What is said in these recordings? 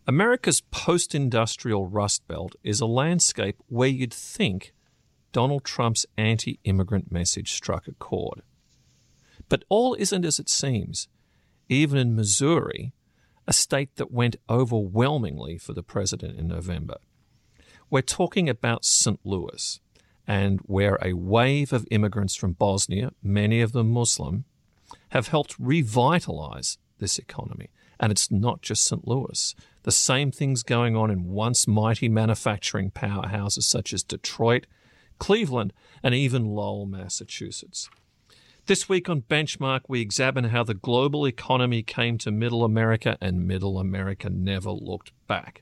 America's post-industrial Rust Belt is a landscape where you'd think Donald Trump's anti-immigrant message struck a chord. But all isn't as it seems. Even in Missouri, a state that went overwhelmingly for the president in November. We're talking about St. Louis, and where a wave of immigrants from Bosnia, many of them Muslim, have helped revitalize this economy. And it's not just St. Louis. The same thing's going on in once mighty manufacturing powerhouses such as Detroit, Cleveland, and even Lowell, Massachusetts. This week on Benchmark, we examine how the global economy came to Middle America and Middle America never looked back.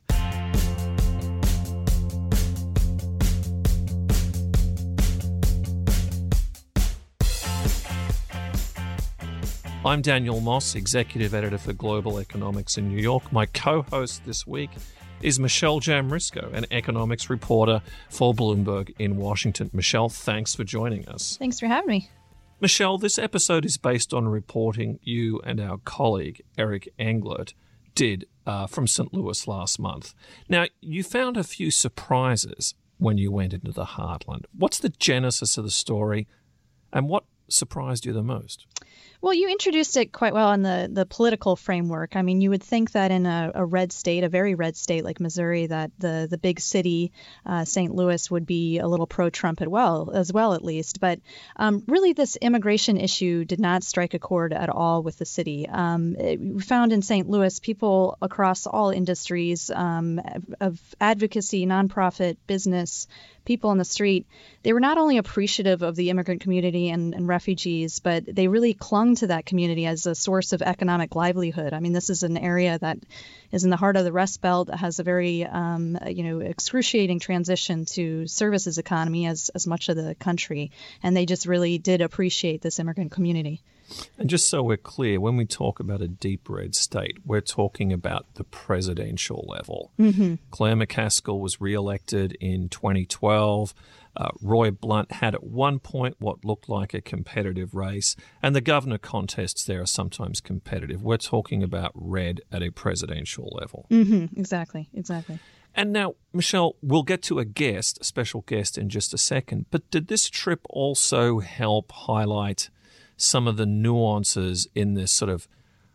I'm Daniel Moss, Executive Editor for Global Economics in New York. My co-host this week is Michelle Jamrisco, an economics reporter for Bloomberg in Washington. Michelle, thanks for joining us. Thanks for having me. Michelle, this episode is based on reporting you and our colleague, Eric Englert, did from St. Louis last month. Now, you found a few surprises when you went into the heartland. What's the genesis of the story, and what surprised you the most? Well, you introduced it quite well in the political framework. I mean, you would think that in a red state, a very red state like Missouri, that the big city, St. Louis, would be a little pro-Trump as well at least. But really, this immigration issue did not strike a chord at all with the city. We found in St. Louis people across all industries of advocacy, nonprofit, business, people on the street. They were not only appreciative of the immigrant community and refugees, but they really clung to that community as a source of economic livelihood. I mean, this is an area that is in the heart of the Rust Belt, that has a very, excruciating transition to services economy as much of the country. And they just really did appreciate this immigrant community. And just so we're clear, when we talk about a deep red state, we're talking about the presidential level. Mm-hmm. Claire McCaskill was reelected in 2012. Roy Blunt had at one point what looked like a competitive race, and the governor contests there are sometimes competitive. We're talking about red at a presidential level. Mm-hmm. Exactly. And now, Michelle, we'll get to a special guest in just a second, but did this trip also help highlight some of the nuances in this sort of,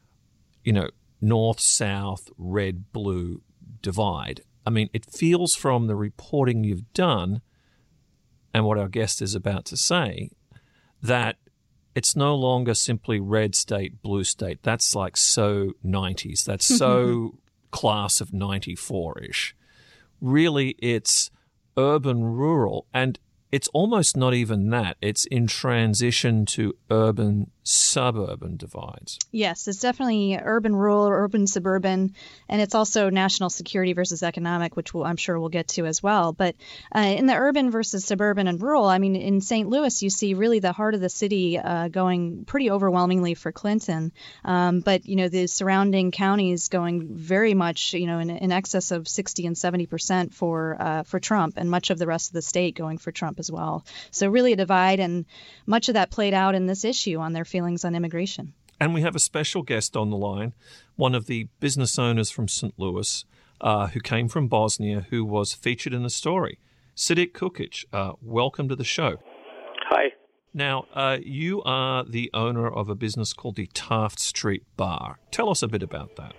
north-south, red-blue divide? I mean, it feels from the reporting you've done and what our guest is about to say that it's no longer simply red state, blue state. That's like so 90s. That's so class of 94-ish. Really, it's urban-rural, and it's almost not even that. It's in transition to urban-suburban divides. Yes, it's definitely urban-rural or urban-suburban, and it's also national security versus economic, which I'm sure we'll get to as well. But in the urban versus suburban and rural, I mean, in St. Louis, you see really the heart of the city going pretty overwhelmingly for Clinton. But, the surrounding counties going very much, in excess of 60 and 70% for Trump, and much of the rest of the state going for Trump as well. So really a divide, and much of that played out in this issue on their feelings on immigration. And we have a special guest on the line, one of the business owners from St. Louis who came from Bosnia, who was featured in the story. Sidik Kukic, welcome to the show. Hi. Now, you are the owner of a business called the Taft Street Bar. Tell us a bit about that.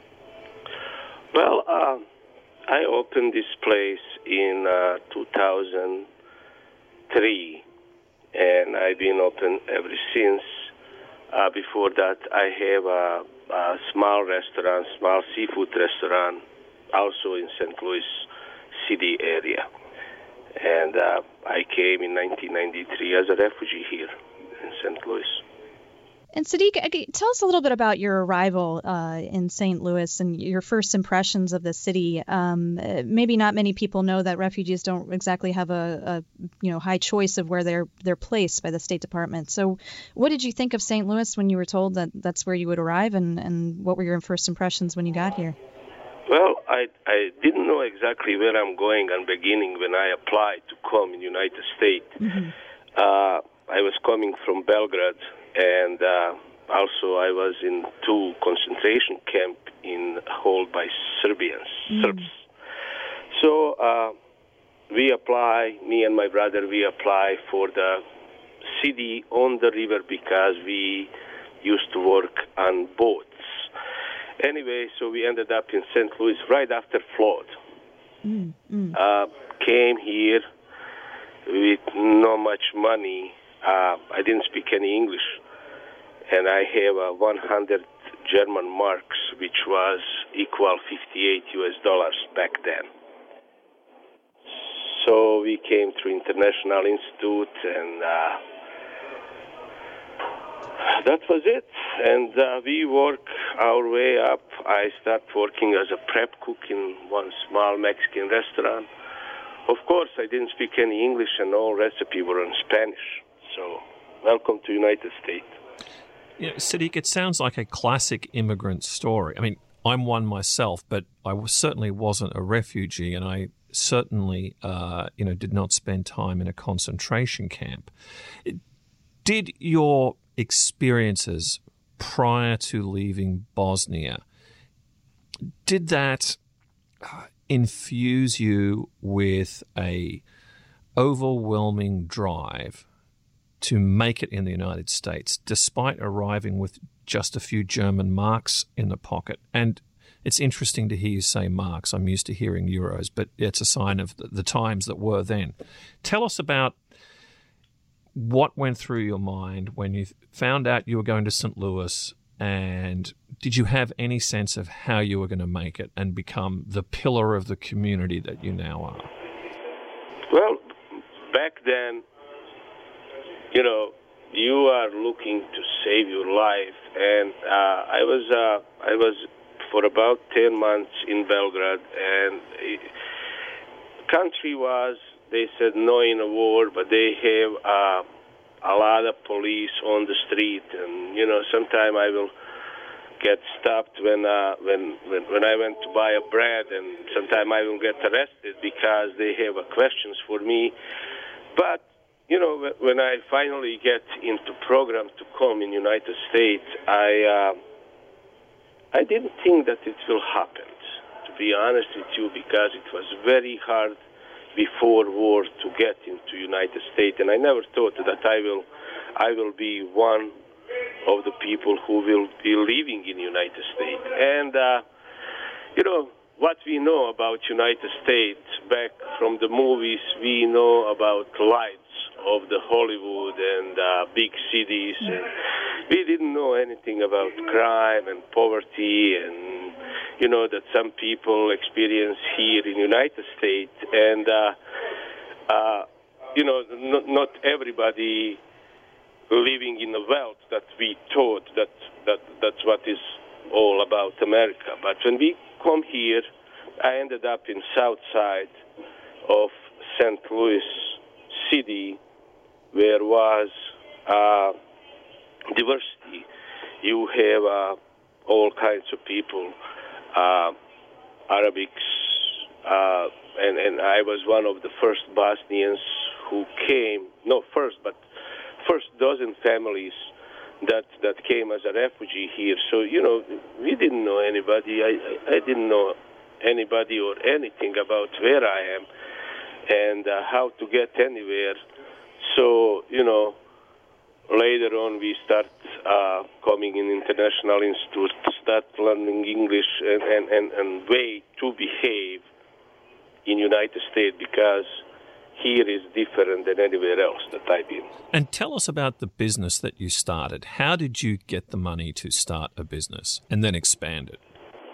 Well, I opened this place in 2003, and I've been open ever since. Before that, I have a small restaurant, small seafood restaurant, also in St. Louis City area. And I came in 1993 as a refugee here in St. Louis. And Sidik, tell us a little bit about your arrival in St. Louis and your first impressions of the city. Maybe not many people know that refugees don't exactly have a high choice of where they're placed by the State Department. So, what did you think of St. Louis when you were told that that's where you would arrive, and what were your first impressions when you got here? Well, I didn't know exactly where I'm going in the beginning when I applied to come in the United States. Mm-hmm. I was coming from Belgrade, and also I was in 2 concentration camps held by Serbs. So me and my brother, we apply for the city on the river because we used to work on boats. Anyway, so we ended up in St. Louis right after flood. Came here with not much money. I didn't speak any English, and I have 100 German marks, which was equal $58 back then. So we came to International Institute, and that was it. And we work our way up. I started working as a prep cook in one small Mexican restaurant. Of course, I didn't speak any English, and all recipes were in Spanish. So, welcome to United States. Yeah, Sadiq, it sounds like a classic immigrant story. I mean, I'm one myself, but I certainly wasn't a refugee, and I certainly, did not spend time in a concentration camp. Did your experiences prior to leaving Bosnia, did that infuse you with a overwhelming drive to make it in the United States, despite arriving with just a few German marks in the pocket? And it's interesting to hear you say marks. I'm used to hearing euros, but it's a sign of the times that were then. Tell us about what went through your mind when you found out you were going to St. Louis, and did you have any sense of how you were going to make it and become the pillar of the community that you now are? Well, back then, you are looking to save your life, and I was for about 10 months in Belgrade, and country was, they said no in a war, but they have a lot of police on the street, and sometimes I will get stopped when I went to buy a bread, and sometimes I will get arrested because they have questions for me. But when I finally get into program to come in United States, I didn't think that it will happen, to be honest with you, because it was very hard before war to get into United States, and I never thought that I will be one of the people who will be living in United States. And what we know about United States back from the movies, we know about lights of the Hollywood and big cities, and we didn't know anything about crime and poverty, and that some people experience here in United States, and not everybody living in the wealth that we thought that's what is all about America. But when we come here, I ended up in south side of St. Louis City, where was diversity. You have all kinds of people, Arabics, and I was one of the first Bosnians who came, not first, but first dozen families that came as a refugee here. So, we didn't know anybody. I didn't know anybody or anything about where I am and how to get anywhere. So, later on we start coming in International Institute, start learning English and way to behave in United States, because here is different than anywhere else that I've been. And tell us about the business that you started. How did you get the money to start a business and then expand it?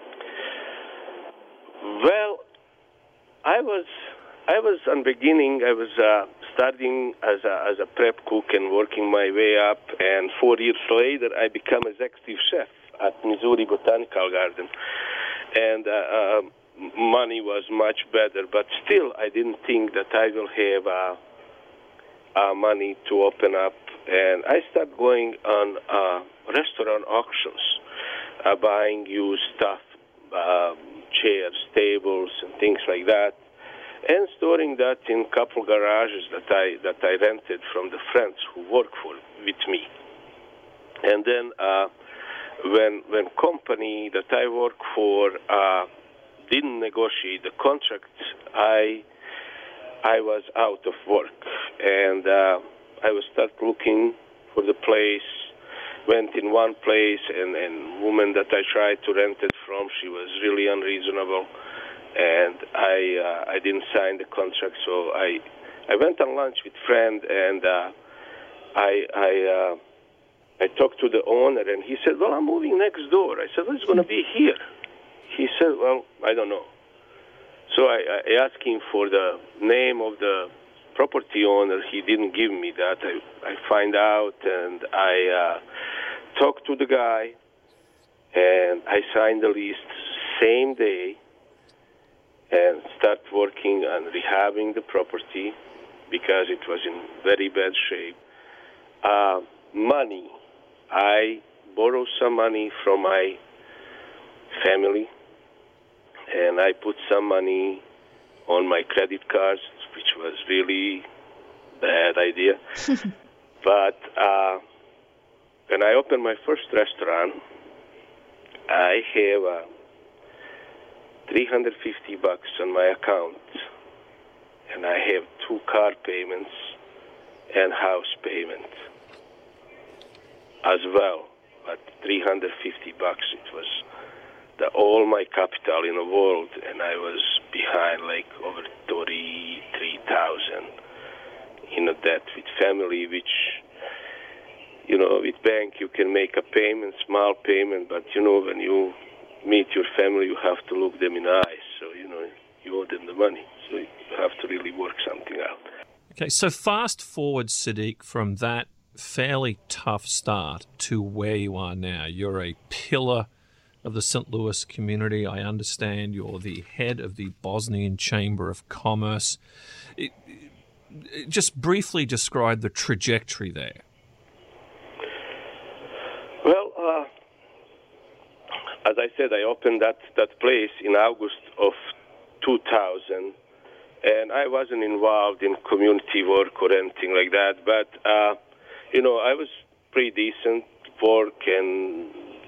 Well, I was on beginning. I was starting as a prep cook and working my way up. And 4 years later, I became executive chef at Missouri Botanical Garden. And money was much better, but still I didn't think that I will have money to open up. And I started going on restaurant auctions, buying used stuff, chairs, tables, and things like that, and storing that in a couple garages that I rented from the friends who work with me. And then when company that I work for didn't negotiate the contract, I was out of work, and I was start looking for the place. Went in one place, and woman that I tried to rent it from, she was really unreasonable, and I didn't sign the contract. So I went on lunch with friend, and I talked to the owner, and he said, "Well, I'm moving next door." I said, "Well, it's going to be here." He said, "Well, I don't know." So I asked him for the name of the property owner. He didn't give me that. I find out, and I talked to the guy, and I signed the lease same day and start working on rehabbing the property because it was in very bad shape. Money. I borrowed some money from my family, and I put some money on my credit cards, which was really bad idea. But when I opened my first restaurant, I have $350 on my account, and I have 2 car payments and house payment as well. But $350, it was all my capital in the world, and I was behind like over $33,000 in a debt with family, which, with bank you can make a payment, small payment, but when you meet your family, you have to look them in the eyes. So, you owe them the money. So you have to really work something out. Okay, so fast forward, Sadiq, from that fairly tough start to where you are now. You're a pillar of the St. Louis community. I understand you're the head of the Bosnian Chamber of Commerce. Just briefly describe the trajectory there. Well, as I said, I opened that place in August of 2000, and I wasn't involved in community work or anything like that, but, I was pretty decent work, and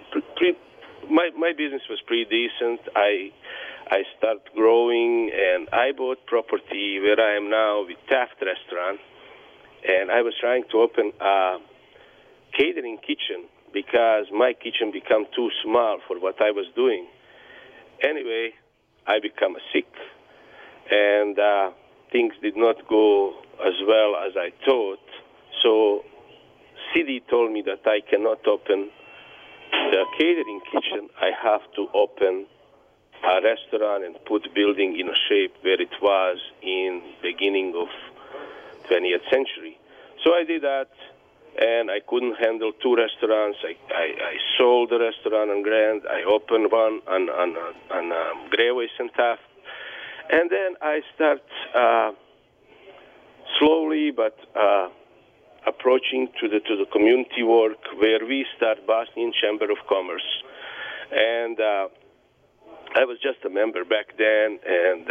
my business was pretty decent. I started growing, and I bought property where I am now with Taft Restaurant, and I was trying to open a catering kitchen because my kitchen became too small for what I was doing. Anyway, I became sick, and things did not go as well as I thought. So city told me that I cannot open the catering kitchen. I have to open a restaurant and put building in a shape where it was in beginning of 20th century. So I did that, and I couldn't handle 2 restaurants. I sold the restaurant on Grand. I opened one on Greyways and Taft. And then I start slowly but approaching to the community work where we start Bosnian Chamber of Commerce. And I was just a member back then, and,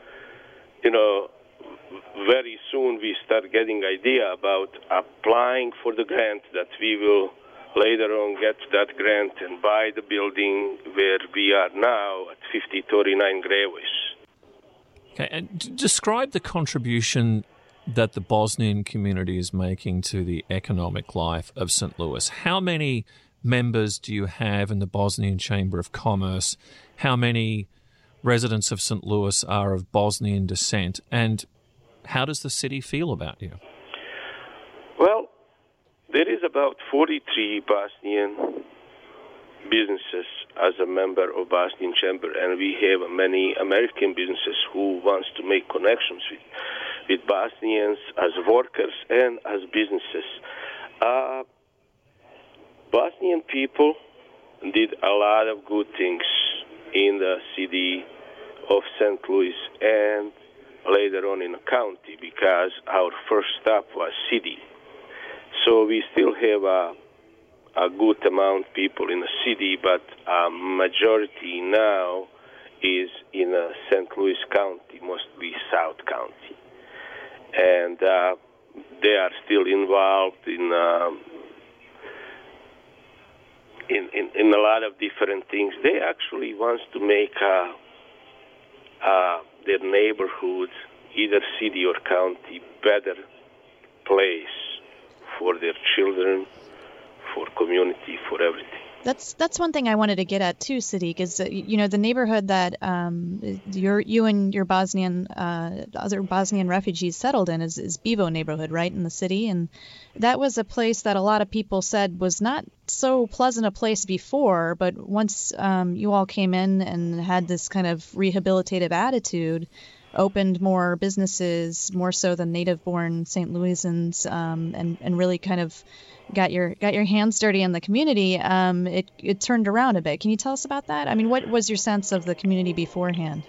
very soon we start getting idea about applying for the grant that we will later on get that grant and buy the building where we are now at 5039 Greyways. Okay, and describe the contribution that the Bosnian community is making to the economic life of St. Louis. How many members do you have in the Bosnian Chamber of Commerce? How many residents of St. Louis are of Bosnian descent? And how does the city feel about you? Well, there is about 43 Bosnian businesses as a member of Bosnian Chamber, and we have many American businesses who wants to make connections with Bosnians as workers and as businesses. Bosnian people did a lot of good things in the city of St. Louis and later on in the county, because our first stop was city. So we still have a good amount of people in the city, but a majority now is in St. Louis County, mostly South County. And they are still involved in in a lot of different things. They actually wants to make their neighborhood, either city or county, better place for their children, for community, for everything. That's one thing I wanted to get at too, Sadiq, is the neighborhood that you and your other Bosnian refugees settled in is Bevo neighborhood, right, in the city, and that was a place that a lot of people said was not so pleasant a place before, but once you all came in and had this kind of rehabilitative attitude, opened more businesses, more so than native-born St. Louisans, and really kind of got your hands dirty in the community, it turned around a bit. Can you tell us about that? I mean, what was your sense of the community beforehand?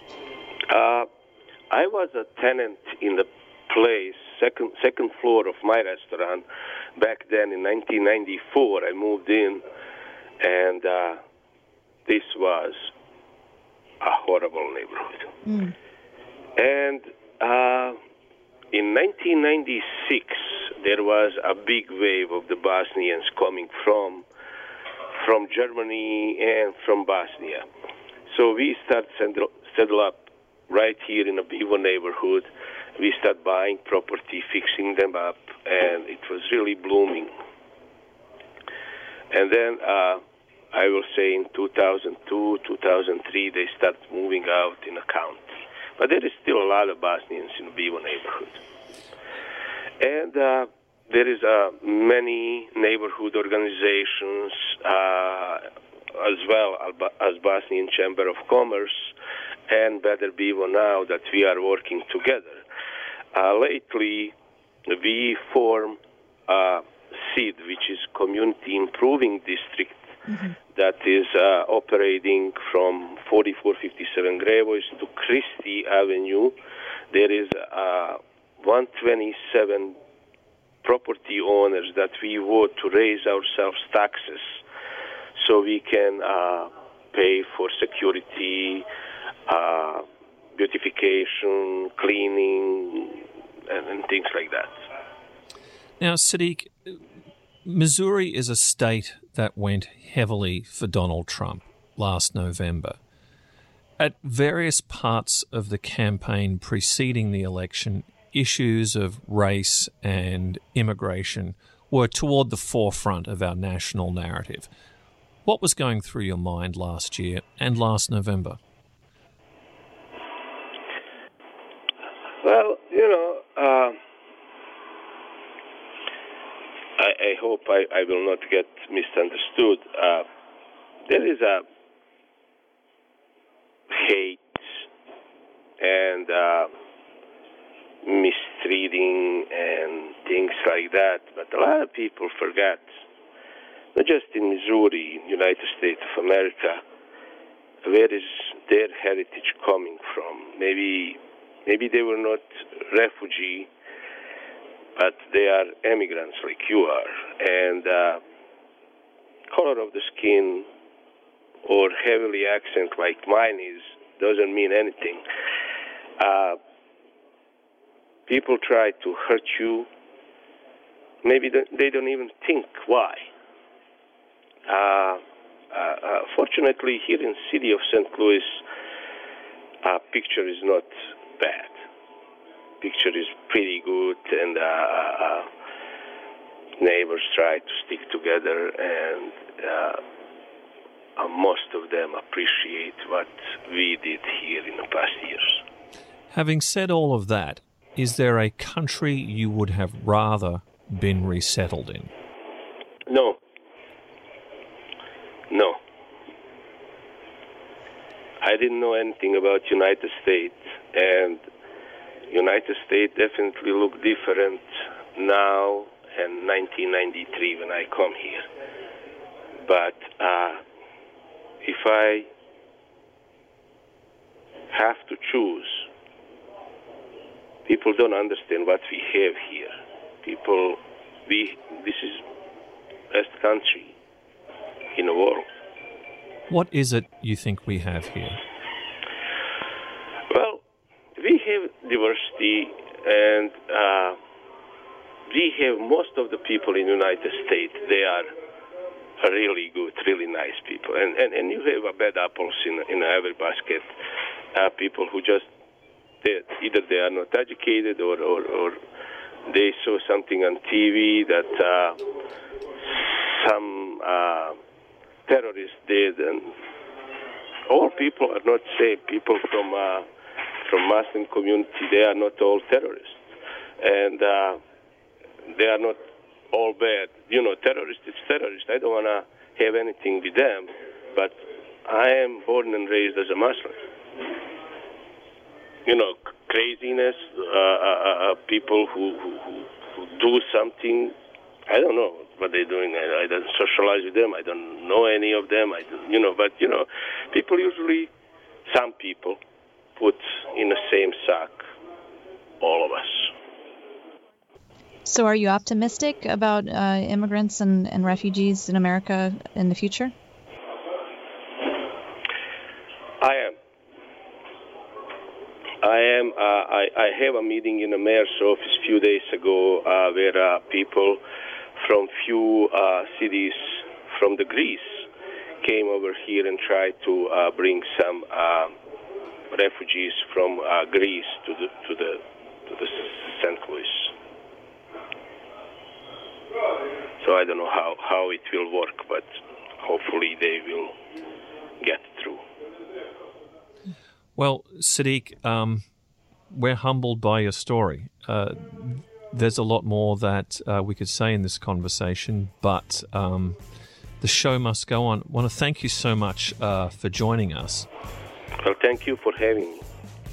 I was a tenant in the place, second floor of my restaurant. Back then in 1994, I moved in, and this was a horrible neighborhood. Mm. And in 1996, there was a big wave of the Bosnians coming from Germany and from Bosnia. So we started settle up right here in the Bevo neighborhood. We started buying property, fixing them up, and it was really blooming. And then I will say in 2002, 2003, they started moving out in the county. But there is still a lot of Bosnians in the Bevo neighborhood. And there is many neighborhood organizations, as well as Bosnian Chamber of Commerce and Better Bevo Now, that we are working together. Lately, we form CID, which is Community Improving District, mm-hmm. that is operating from 4457 Gravois to Christie Avenue. There is 127 property owners that we vote to raise ourselves taxes so we can pay for security, beautification, cleaning, and things like that. Now, Sadiq, Missouri is a state that went heavily for Donald Trump last November. At various parts of the campaign preceding the election, issues of race and immigration were toward the forefront of our national narrative. What was going through your mind last year and last November? Well, I hope I will not get misunderstood. There is a hate and mistreating and things like that, but a lot of people forget, not just in Missouri, United States of America, where is their heritage coming from? Maybe they were not refugee, but they are immigrants like you are, and color of the skin or heavily accent like mine is doesn't mean anything. People try to hurt you. Maybe they don't even think why. Fortunately, here in the city of St. Louis, picture is not bad. Picture is pretty good, and neighbors try to stick together, and most of them appreciate what we did here in the past years. Having said all of that, is there a country you would have rather been resettled in? No. I didn't know anything about United States, and United States definitely look different now and 1993 when I come here. But if I have to choose, people don't understand what we have here. This is best country in the world. What is it you think we have here? Well, we have diversity, and we have most of the people in the United States, they are really good, really nice people. And you have bad apples in every basket. People who just, either they are not educated or they saw something on TV that some terrorists did, and all people are not same. People from Muslim community, they are not all terrorists, and they are not all bad. Terrorist is terrorist. I don't want to have anything with them, but I am born and raised as a Muslim. Craziness, people who do something, I don't know what they're doing. I don't socialize with them. I don't know any of them. But people usually, some people, put in the same sack all of us. So are you optimistic about immigrants and refugees in America in the future? I am. I have a meeting in the mayor's office a few days ago where people from few cities from the Greece came over here and tried to bring some refugees from Greece to the St. Louis. So I don't know how it will work, but hopefully they will get through. Well, Sadiq, we're humbled by your story. There's a lot more that we could say in this conversation, but the show must go on. I want to thank you so much for joining us. Well, thank you for having me.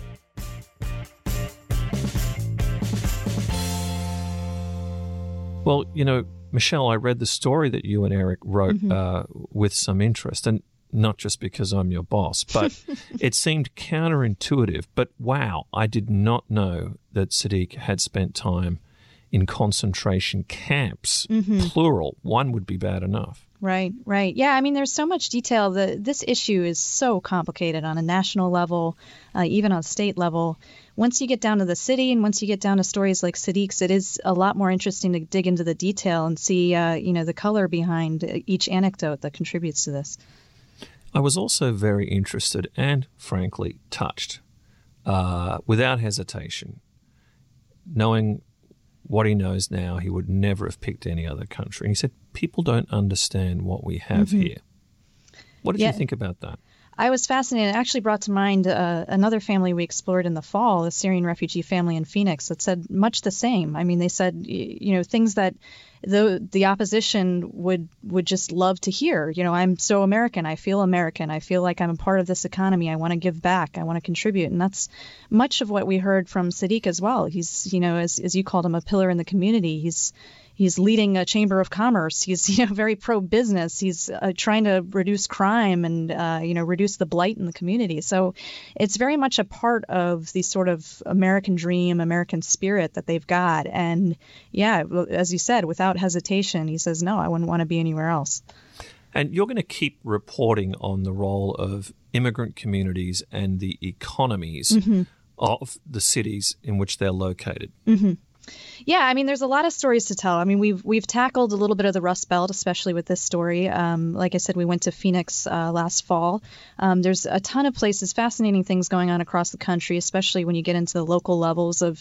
Well, Michelle, I read the story that you and Eric wrote with some interest, and not just because I'm your boss, but it seemed counterintuitive. But wow, I did not know that Sadiq had spent time in concentration camps, plural. One would be bad enough. Right. Yeah, I mean, there's so much detail. This issue is so complicated on a national level, even on state level. Once you get down to the city and once you get down to stories like Sadiq's, it is a lot more interesting to dig into the detail and see, the color behind each anecdote that contributes to this. I was also very interested and, frankly, touched, without hesitation, knowing what he knows now, he would never have picked any other country. And he said, people don't understand what we have here. What did you think about that? I was fascinated. It actually brought to mind another family we explored in the fall, a Syrian refugee family in Phoenix, that said much the same. I mean, they said, things that the opposition would just love to hear. I'm so American. I feel American. I feel like I'm a part of this economy. I want to give back. I want to contribute. And that's much of what we heard from Sadiq as well. He's, as you called him, a pillar in the community. He's leading a chamber of commerce. He's, very pro-business. He's trying to reduce crime and, reduce the blight in the community. So it's very much a part of the sort of American dream, American spirit that they've got. And, yeah, as you said, without hesitation, he says, no, I wouldn't want to be anywhere else. And you're going to keep reporting on the role of immigrant communities and the economies of the cities in which they're located. Yeah, I mean, there's a lot of stories to tell. I mean, we've tackled a little bit of the Rust Belt, especially with this story. Like I said, we went to Phoenix last fall. There's a ton of places, fascinating things going on across the country, especially when you get into the local levels of,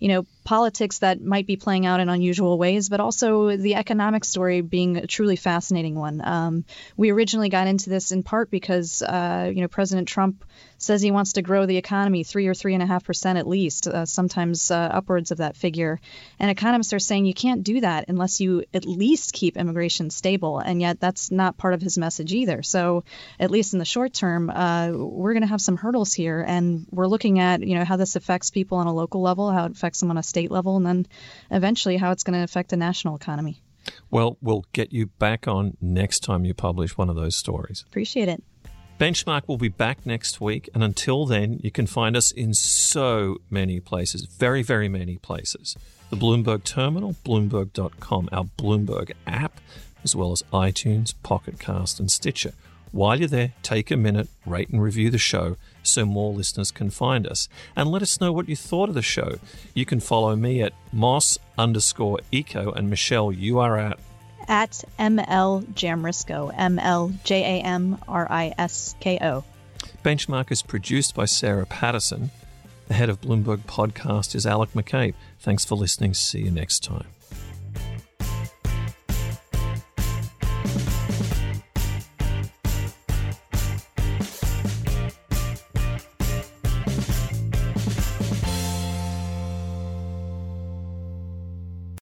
politics that might be playing out in unusual ways, but also the economic story being a truly fascinating one. We originally got into this in part because, President Trump says he wants to grow the economy 3 or 3.5% at least, sometimes upwards of that figure. And economists are saying you can't do that unless you at least keep immigration stable. And yet that's not part of his message either. So at least in the short term, we're going to have some hurdles here. And we're looking at, how this affects people on a local level, how it affects them on a state level, and then eventually how it's going to affect the national economy. Well, we'll get you back on next time you publish one of those stories. Appreciate it. Benchmark will be back next week, and until then, you can find us in so many places, very, very many places. The Bloomberg Terminal, Bloomberg.com, our Bloomberg app, as well as iTunes, Pocket Cast, and Stitcher. While you're there, take a minute, rate and review the show so more listeners can find us. And let us know what you thought of the show. You can follow me at Moss_Eco, and Michelle, you are at at ML Jamrisko, MLJAMRISKO. Benchmark is produced by Sarah Patterson. The head of Bloomberg Podcast is Alec McCabe. Thanks for listening. See you next time.